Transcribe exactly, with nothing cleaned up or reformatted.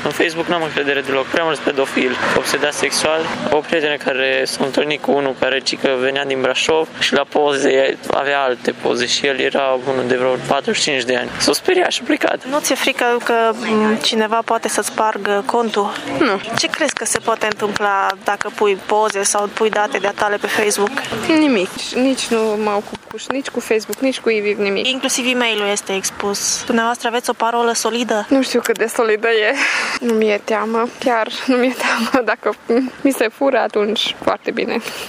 În Facebook n-am încredere deloc, prea mulți pedofili, obsedați sexual. O prietenă care s-a întâlnit cu unul care cică venea din Brașov și la poze avea alte poze și el era unul de vreo patruzeci și cinci de ani. S-a speriat și a plecat. Nu ți-e frică că cineva poate să-ți spargă contul? Nu. Ce crezi că se poate întâmpla dacă pui poze sau pui date de-a tale pe Facebook? Nimic. Nici nu mă ocup cu, nici cu Facebook, nici cu Iviv, nimic. Inclusiv e-mailul este expus. Dumneavoastră aveți o parolă solidă? Nu știu cât de solidă e. Nu mi-e teamă. Chiar nu mi-e teamă. Dacă mi se fură, atunci foarte bine.